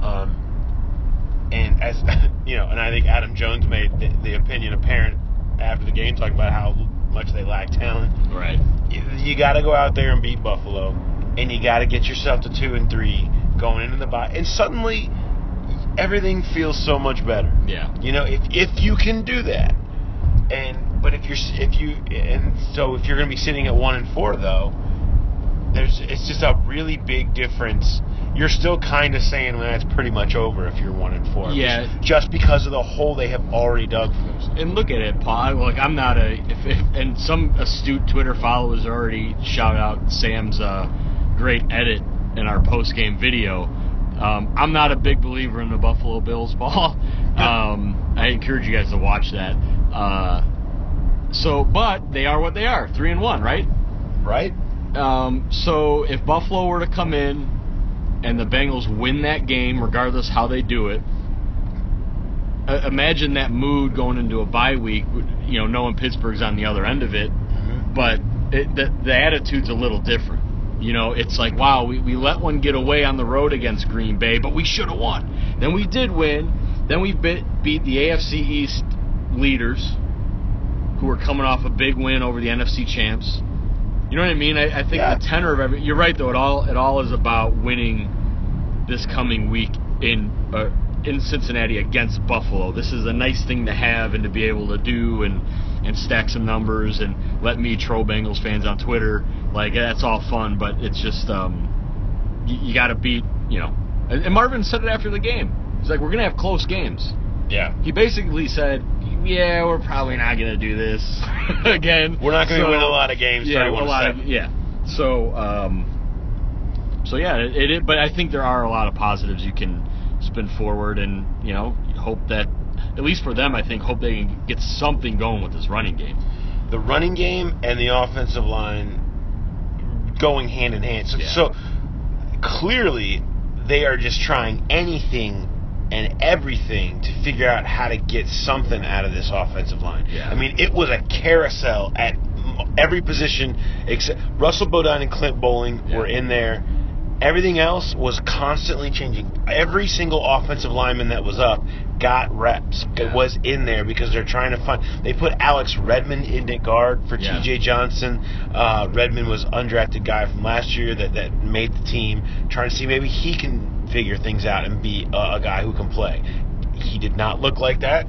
And as and I think Adam Jones made the opinion apparent after the game, talking about how much they lack talent. Right. You got to go out there and beat Buffalo, and you got to get yourself to 2-3 going into the bye, and suddenly everything feels so much better. Yeah. If you can do that, but if you're going to be sitting at 1-4 though, it's just a really big difference. You're still kind of saying, well, that's pretty much over if you're 1-4. Yeah. Just because of the hole they have already dug for themselves. And look at it, Paul. Like, I'm not and some astute Twitter followers already shout out Sam's great edit in our post-game video. I'm not a big believer in the Buffalo Bills, Paul. I encourage you guys to watch that. But they are what they are, 3-1, right? Right. So if Buffalo were to come in and the Bengals win that game, regardless how they do it, imagine that mood going into a bye week, knowing Pittsburgh's on the other end of it, but the attitude's a little different. It's like, wow, we let one get away on the road against Green Bay, but we should have won. Then we did win. Then we beat the AFC East leaders, who were coming off a big win over the NFC champs. You know what I mean? I think the tenor of you're right, though. It all is about winning this coming week in Cincinnati against Buffalo. This is a nice thing to have and to be able to do and stack some numbers and let me troll Bengals fans on Twitter. Like, that's all fun, but it's just you got to beat, And Marvin said it after the game. He's like, we're going to have close games. Yeah. He basically said, yeah, we're probably not going to do this again. We're not going to win a lot of games. But I think there are a lot of positives you can spin forward, and hope that, at least for them, I hope they can get something going with this running game. The running game and the offensive line going hand in hand. So clearly they are just trying anything and everything to figure out how to get something out of this offensive line. Yeah. I mean, it was a carousel at every position except Russell Bodine and Clint Bowling were in there. Everything else was constantly changing. Every single offensive lineman that was up got reps. It was in there because they're trying to find. They put Alex Redmond in at guard for T.J. Johnson. Redmond was an undrafted guy from last year that made the team. Trying to see maybe he can figure things out and be a guy who can play. He did not look like that.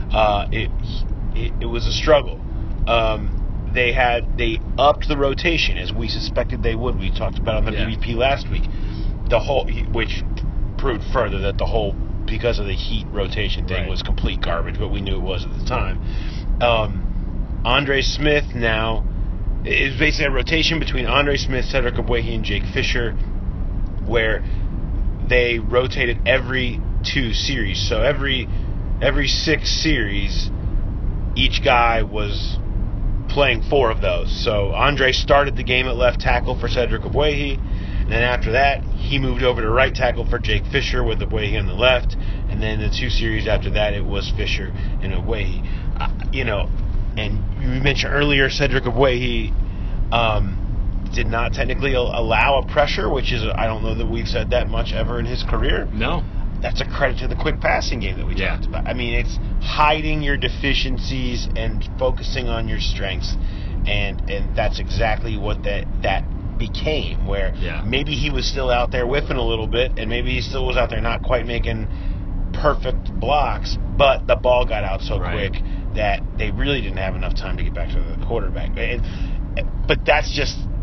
It was a struggle. They upped the rotation as we suspected they would. We talked about it on the BBP last week. Which proved further that the whole, because of the heat rotation thing, was complete garbage, but we knew it was at the time. Andre Smith now is basically a rotation between Andre Smith, Cedric Ogbuehi, and Jake Fisher, where they rotated every 2 series. So every 6 series, each guy was playing 4 of those. So Andre started the game at left tackle for Cedric Ogbuehi, and then after that, he moved over to right tackle for Jake Fisher with Ogbuehi on the left, and then the 2 series after that, it was Fisher and Ogbuehi. And you mentioned earlier, Cedric Ogbuehi did not technically allow a pressure, which is, I don't know that we've said that much ever in his career. No. That's a credit to the quick passing game that we talked about. I mean, it's hiding your deficiencies and focusing on your strengths, and that's exactly what that became, where maybe he was still out there whiffing a little bit, and maybe he still was out there not quite making perfect blocks, but the ball got out so Right. quick that they really didn't have enough time to get back to the quarterback. But that's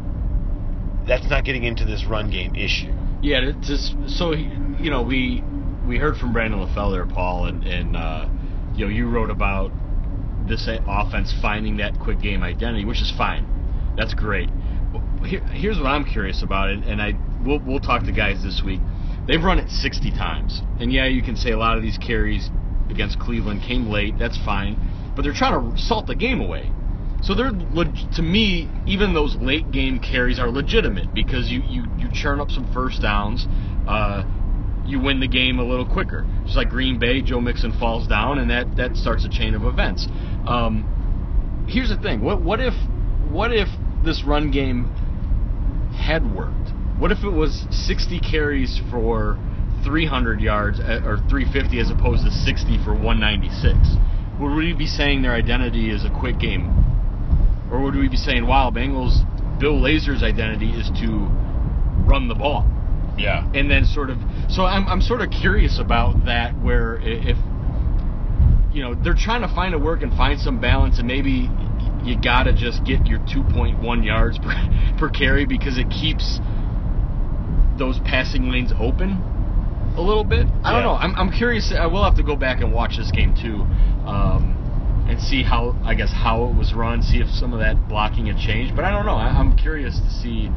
not getting into this run game issue. Yeah, so we heard from Brandon LaFell there, Paul, and you wrote about this offense finding that quick game identity, which is fine. That's great. Here's what I'm curious about, and we'll talk to guys this week. They've run it 60 times, and yeah, you can say a lot of these carries against Cleveland came late. That's fine, but they're trying to salt the game away. So to me, even those late game carries are legitimate because you churn up some first downs. You win the game a little quicker. Just like Green Bay, Joe Mixon falls down, and that starts a chain of events. Here's the thing: what if this run game had worked? What if it was 60 carries for 300 yards or 350 as opposed to 60 for 196? Would we be saying their identity is a quick game? Or would we be saying, wow, Bill Lazor's identity is to run the ball? Yeah. And then so I'm sort of curious about that, where if they're trying to find a work and find some balance, and maybe you gotta just get your 2.1 yards per carry because it keeps those passing lanes open a little bit. I don't know. I'm curious. I will have to go back and watch this game too, and see how it was run. See if some of that blocking had changed. But I don't know. I'm curious to see.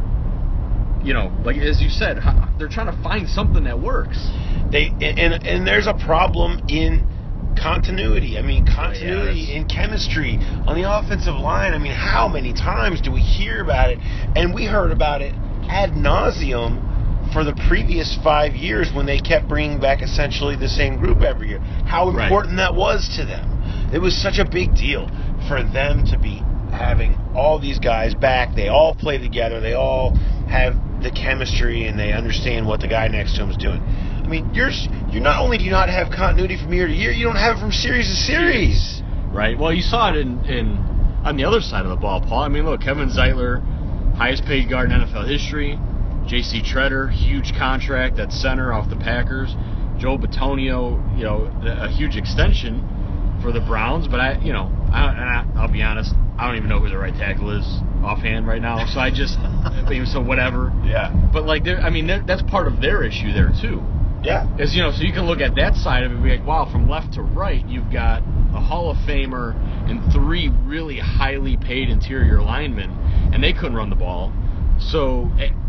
Like as you said, they're trying to find something that works. And there's a problem in continuity. I mean, continuity in chemistry on the offensive line. I mean, how many times do we hear about it? And we heard about it ad nauseum for the previous 5 years when they kept bringing back essentially the same group every year. How important that was to them. It was such a big deal for them to be having all these guys back. They all play together. They all have the chemistry, and they understand what the guy next to them is doing. I mean, you're not only do you not have continuity from year to year, you don't have it from series to series. Right. Well, you saw it in on the other side of the ball, Paul. I mean, look, Kevin Zeitler, highest paid guard in NFL history. J.C. Treader, huge contract at center off the Packers. Joe Bitonio, a huge extension for the Browns. But I'll be honest, I don't even know who the right tackle is offhand right now. So so whatever. Yeah. But that's part of their issue there too. Yeah. As so you can look at that side of it and be like, wow, from left to right, you've got a Hall of Famer and 3 really highly paid interior linemen, and they couldn't run the ball. So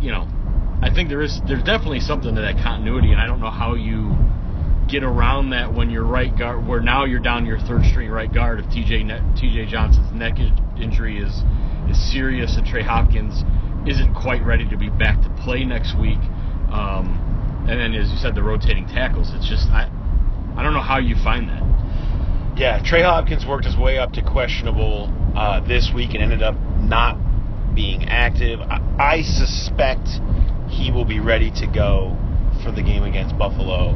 I think there's definitely something to that continuity, and I don't know how you get around that when your right guard, where now you're down your third string right guard, if TJ Johnson's neck injury is serious and Trey Hopkins isn't quite ready to be back to play next week. And then, as you said, the rotating tackles. It's just I don't know how you find that. Yeah, Trey Hopkins worked his way up to questionable this week and ended up not being active. I suspect he will be ready to go for the game against Buffalo,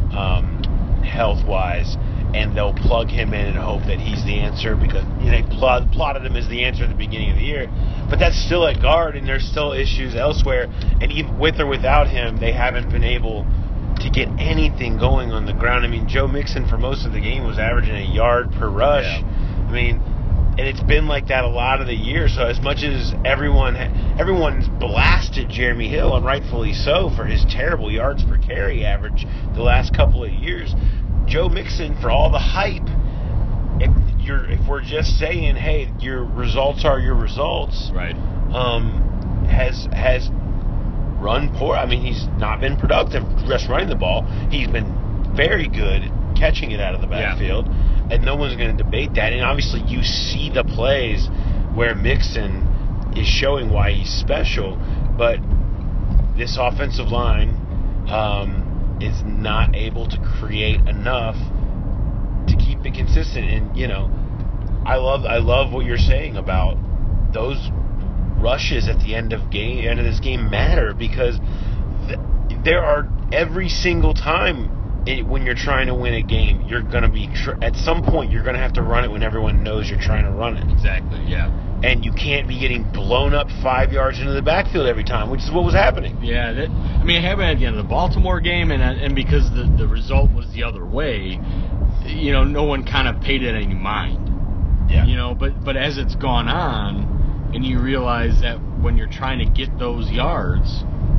health-wise, and they'll plug him in and hope that he's the answer because they plotted him as the answer at the beginning of the year. But that's still at guard, and there's still issues elsewhere. And even with or without him, they haven't been able to get anything going on the ground. I mean, Joe Mixon for most of the game was averaging a yard per rush. Yeah. I mean, and it's been like that a lot of the year. So as much as everyone's blasted Jeremy Hill, and rightfully so, for his terrible yards per carry average the last couple of years, Joe Mixon, for all the hype, if we're just saying, hey, your results are your results, right? Has run poor. I mean, he's not been productive just running the ball. He's been very good catching it out of the backfield, and no one's going to debate that. And obviously, you see the plays where Mixon is showing why he's special, but this offensive line is not able to create enough to keep it consistent. And I love what you're saying about those rushes at the end of this game matter, because there are every single time when you're trying to win a game, you're going to be at some point you're going to have to run it when everyone knows you're trying to run it. Exactly. Yeah. And you can't be getting blown up 5 yards into the backfield every time, which is what was happening. Yeah. It happened at the end of the Baltimore game, and because the result was the other way, no one kind of paid it any mind. Yeah. But as it's gone on, and you realize that when you're trying to get those yards,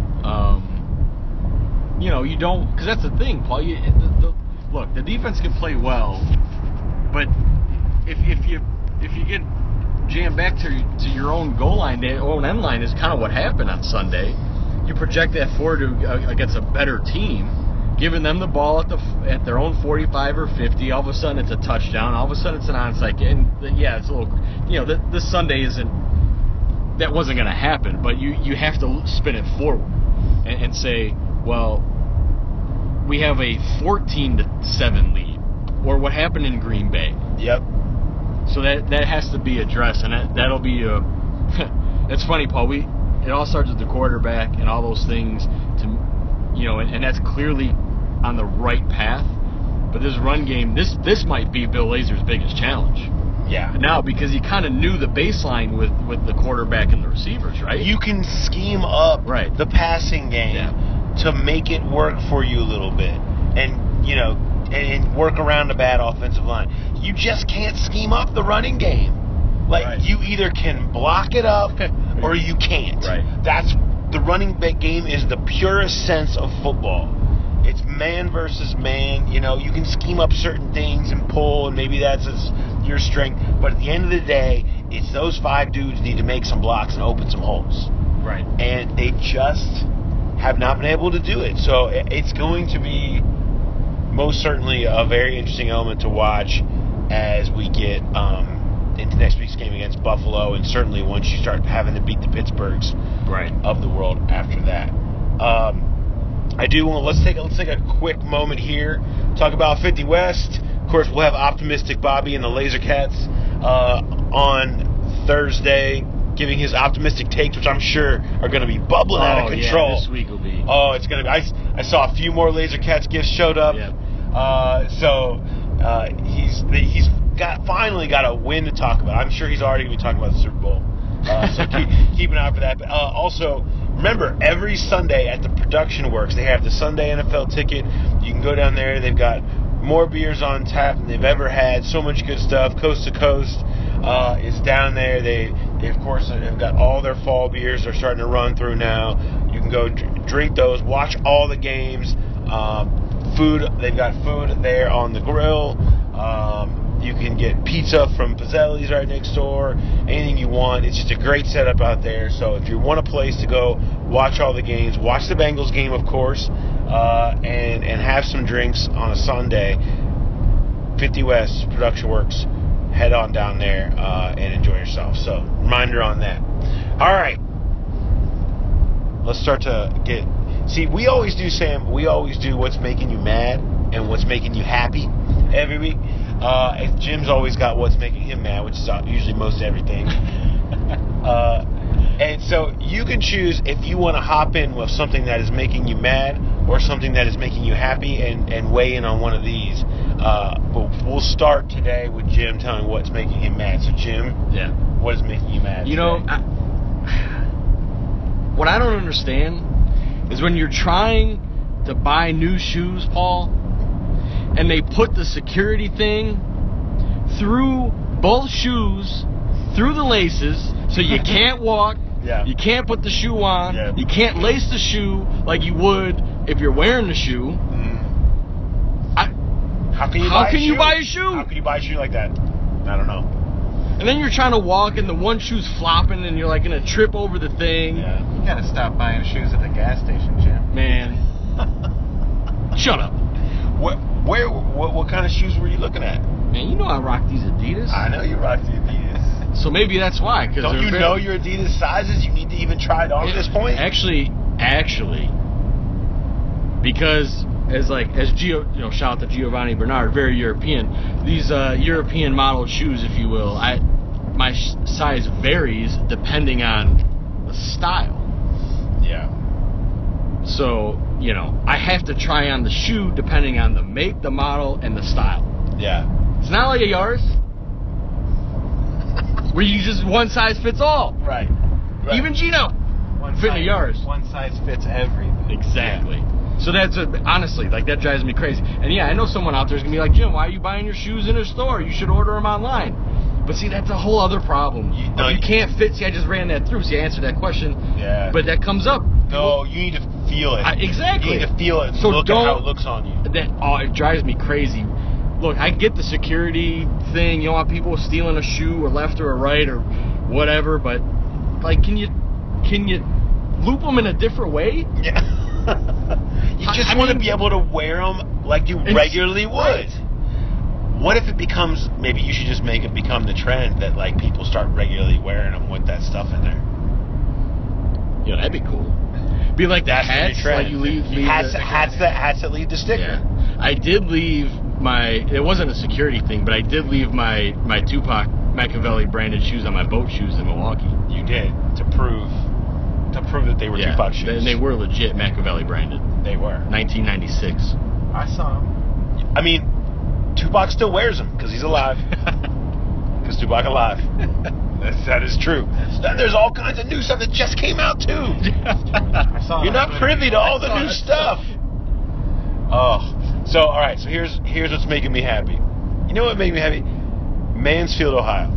you don't, because that's the thing, Paul. Look, the defense can play well, but if you get jammed back to your own goal line, the own end line is kind of what happened on Sunday. You project that forward against a better team, giving them the ball at their own 45 or 50. All of a sudden, it's a touchdown. All of a sudden, it's an onside kick. And it's a little, this Sunday that wasn't going to happen. But you have to spin it forward and say, well, we have a 14-7 lead, or what happened in Green Bay. Yep. So that has to be addressed, and that'll be it's funny, Paul. It all starts with the quarterback and all those things, and that's clearly on the right path. But this run game, this might be Bill Lazor's biggest challenge. Yeah. Now, because he kind of knew the baseline with the quarterback and the receivers, right? You can scheme up the passing game to make it work for you a little bit, and work around a bad offensive line. You just can't scheme up the running game. You either can block it up or you can't. Right. That's the running back game is the purest sense of football. It's man versus man. You can scheme up certain things and pull, and maybe that's your strength. But at the end of the day, it's those 5 dudes need to make some blocks and open some holes. Right. And they just have not been able to do it. So it's going to be most certainly a very interesting element to watch as we get into next week's game against Buffalo, and certainly once you start having to beat the Pittsburghs of the world after that. I do want let's take a quick moment here, talk about 50 West. Of course, we'll have Optimistic Bobby and the Laser Cats on Thursday, giving his optimistic takes, which I'm sure are going to be bubbling out of control. Yeah, this week will be. Oh, it's going to be. I saw a few more Laser Cats gifts showed up. Yeah. He's finally got a win to talk about. I'm sure he's already going to be talking about the Super Bowl. So keep an eye out for that. But also, remember, every Sunday at the Production Works, they have the Sunday NFL ticket. You can go down there. They've got more beers on tap than they've ever had. So much good stuff. Coast to Coast is down there. They of course have got all their fall beers. They're starting to run through now. You can go drink those. Watch all the games. Food. They've got food there on the grill. You can get pizza from Pizzelli's right next door. Anything you want. It's just a great setup out there. So if you want a place to go watch all the games, watch the Bengals game, of course, and have some drinks on a Sunday, 50 West Production Works. Head on down there and enjoy yourself. So reminder on that. All right. Let's start to get... See, we always do, Sam, what's making you mad and what's making you happy every week. And Jim's always got what's making him mad, which is usually most everything. And so you can choose if you want to hop in with something that is making you mad or something that is making you happy and weigh in on one of these. But we'll start today with Jim telling what's making him mad. So, Jim, what is making you mad today? What I don't understand is when you're trying to buy new shoes, Paul, and they put the security thing through both shoes, through the laces, so you can't walk, you can't put the shoe on, you can't lace the shoe like you would if you're wearing the shoe. How can you buy a shoe? How can you buy a shoe like that? I don't know. And then you're trying to walk and the one shoe's flopping and you're like going to trip over the thing. Yeah. You got to stop buying shoes at the gas station, Jim. Man. Shut up. What kind of shoes were you looking at? Man, you know I rock these Adidas. I know you rock the Adidas. So maybe that's why. Don't you know your Adidas sizes? You need to even try it on at this point? Actually, because shout out to Giovanni Bernard, very European. These European modeled shoes, if you will, my size varies depending on the style. Yeah. So, you know, I have to try on the shoe depending on the make, the model, and the style. Yeah. It's not like a Yaris where you just one size fits all. Right. Even Gino fit in a Yaris. One size fits everything. Exactly. So that's honestly, like, that drives me crazy. And yeah, I know someone out there is gonna be like, Jim, why are you buying your shoes in a store? You should order them online. But see, that's a whole other problem. You can't fit. See, I just ran that through. See, I answered that question. Yeah. But that comes up. No, you need to feel it. Exactly. You need to feel it. And so look at how it looks on you. It drives me crazy. Look, I get the security thing. You don't want people stealing a shoe or left or right or whatever. But like, can you loop them in a different way? Yeah. You just want to be able to wear them like you regularly would. Right. What if it becomes, maybe you should just make it become the trend that, like, people start regularly wearing them with that stuff in there. Yeah, that'd be cool. Be like the hats, like you leave hats that leave the sticker. Yeah. I did leave it wasn't a security thing, but I did leave my Tupac Machiavelli branded shoes on my boat shoes in Milwaukee. You did, to prove that they were Tupac shoes. And they were legit Machiavelli branded. They were. 1996. I saw them. I mean, Tupac still wears them because he's alive. Because Tupac alive. That is true. There's all kinds of new stuff that just came out too. I saw. You're not privy to all the new stuff. Oh, so all right. So here's what's making me happy. You know what made me happy? Mansfield, Ohio.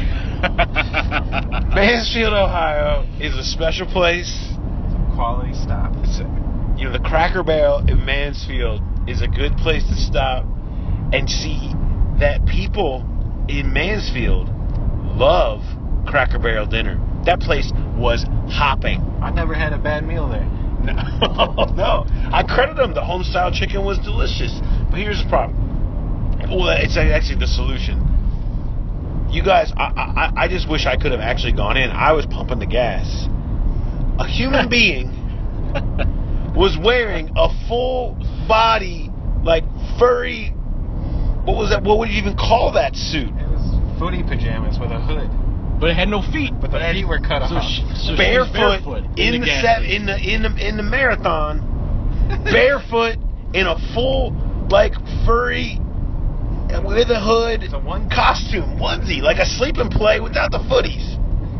Mansfield, Ohio is a special place. Some quality stop. You know, the Cracker Barrel in Mansfield is a good place to stop and see that people in Mansfield love Cracker Barrel dinner. That place was hopping. I never had a bad meal there. No. I credit them. The home-style chicken was delicious. But here's the problem. Well, it's actually the solution. You guys, I just wish I could have actually gone in. I was pumping the gas. A human being was wearing a full body, like, furry, what was that? What would you even call that suit? It was footy pajamas with a hood. But it had no feet. But the feet were cut off. So barefoot in the marathon, barefoot in a full, like, furry with a hood costume onesie, like a sleep and play without the footies.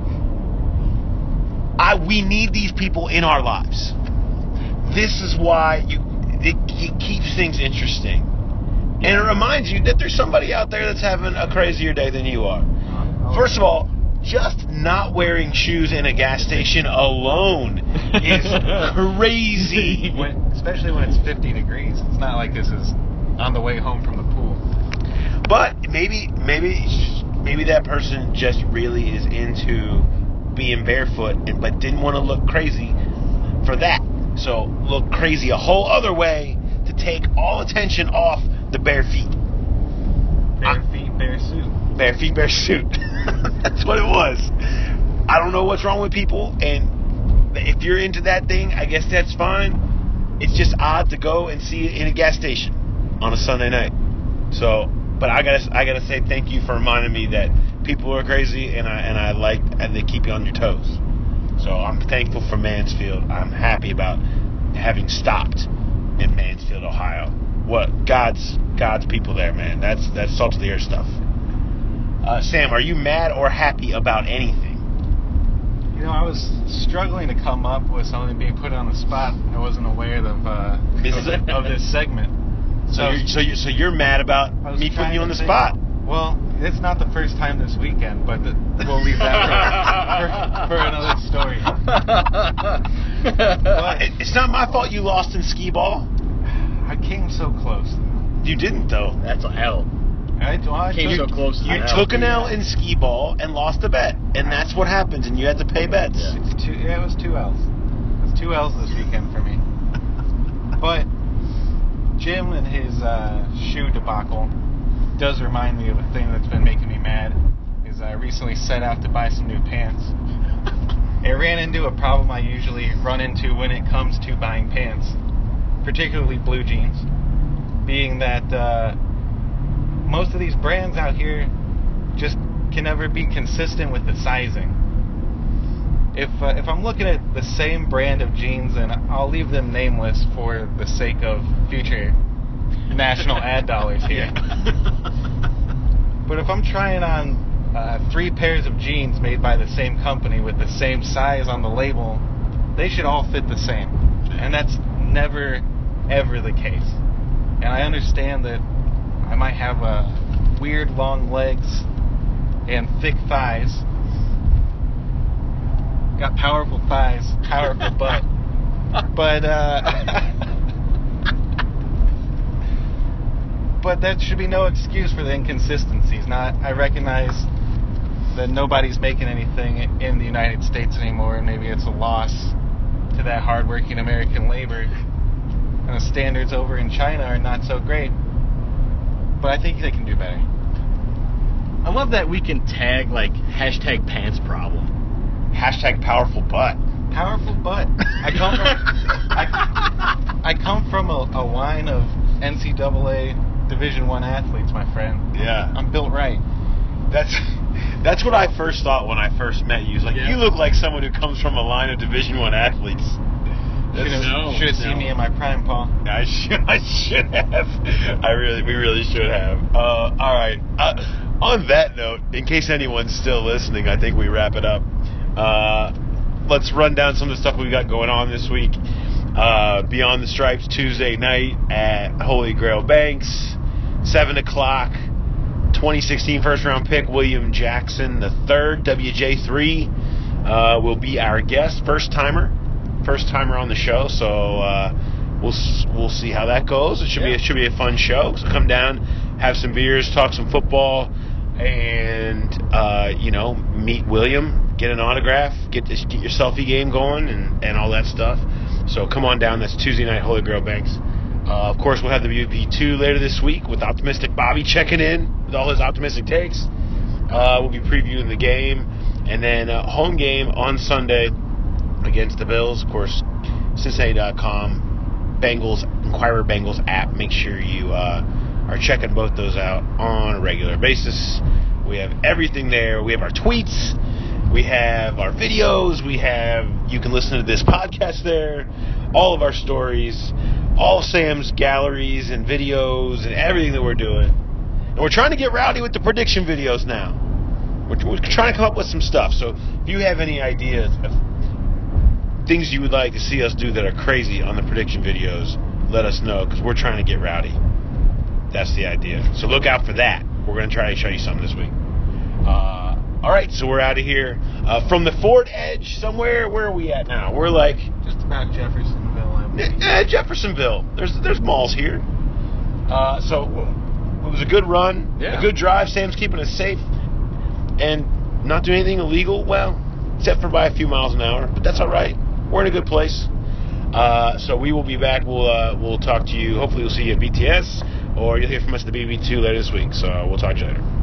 We need these people in our lives. This is why it keeps things interesting. And it reminds you that there's somebody out there that's having a crazier day than you are. First of all, just not wearing shoes in a gas station alone is crazy. Especially when it's 50 degrees. It's not like this is on the way home from the pool. But maybe that person just really is into being barefoot, but didn't want to look crazy for that. So look crazy a whole other way to take all attention off the bare feet. Bare feet, bare suit. Bare feet, bare suit. That's what it was. I don't know what's wrong with people, and if you're into that thing, I guess that's fine. It's just odd to go and see it in a gas station on a Sunday night. So, but I gotta say thank you for reminding me that people are crazy, and they keep you on your toes. So I'm thankful for Mansfield. I'm happy about having stopped in Mansfield, Ohio. What God's people there, man. That's salt of the earth stuff. Sam, are you mad or happy about anything? You know, I was struggling to come up with something being put on the spot. I wasn't aware of this segment. So you're mad about me putting you on the spot? Well, it's not the first time this weekend, but we'll leave that for another story. But it's not my fault you lost in skee ball. I came so close. You didn't, though. That's a L. I came so close. You took an L in skee ball and lost a bet, and that's what happens. And you had to pay bets. Yeah. It was 2 L's. It was 2 L's this weekend for me. But Jim and his shoe debacle does remind me of a thing that's been making me mad. Is I recently set out to buy some new pants. I ran into a problem I usually run into when it comes to buying pants, particularly blue jeans, being that most of these brands out here just can never be consistent with the sizing. if I'm looking at the same brand of jeans, and I'll leave them nameless for the sake of future national ad dollars here. But if I'm trying on 3 pairs of jeans made by the same company with the same size on the label, they should all fit the same. And that's never, ever the case. And I understand that I might have weird long legs and thick thighs. Got powerful thighs, powerful butt. But but that should be no excuse for the inconsistencies. I recognize that nobody's making anything in the United States anymore, and maybe it's a loss to that hardworking American labor. And the standards over in China are not so great. But I think they can do better. I love that we can tag like hashtag pants problem. Hashtag powerful butt. Powerful butt. I come from a line of NCAA Division I athletes, my friend. Yeah. I'm built right. That's what I first thought when I first met you. It's like, you look like someone who comes from a line of Division I athletes. Should have seen me in my prime, Paul. I should have. We really should have. All right. On that note, in case anyone's still listening, I think we wrap it up. Let's run down some of the stuff we got going on this week. Beyond the Stripes Tuesday night at Holy Grail Banks, 7 o'clock. 2016 first round pick William Jackson III, WJ3, will be our guest, first timer on the show. So we'll see how that goes. It should be a fun show. So come down, have some beers, talk some football, and meet William, get an autograph, get your selfie game going, and all that stuff. So come on down. That's Tuesday night, Holy Grail Banks. Of course, we'll have the WP2 later this week with Optimistic Bobby checking in with all his optimistic takes. We'll be previewing the game. And then home game on Sunday against the Bills. Of course, Cincinnati.com, Inquirer Bengals app. Make sure you are checking both those out on a regular basis. We have everything there. We have our tweets. We have our videos. You can listen to this podcast there. All of our stories. All Sam's galleries and videos and everything that we're doing. And we're trying to get rowdy with the prediction videos now. We're trying to come up with some stuff. So if you have any ideas of things you would like to see us do that are crazy on the prediction videos, let us know, because we're trying to get rowdy. That's the idea. So look out for that. We're going to try to show you something this week. All right, so we're out of here. From the Fort Edge, somewhere, where are we at now? We're like... just about Jeffersonville. Jeffersonville. There's malls here. So it was a good run, a good drive. Sam's keeping us safe and not doing anything illegal. Well, except for by a few miles an hour, but that's all right. We're in a good place. So we will be back. We'll talk to you. Hopefully, we'll see you at BTS, or you'll hear from us at the BB2 later this week. So we'll talk to you later.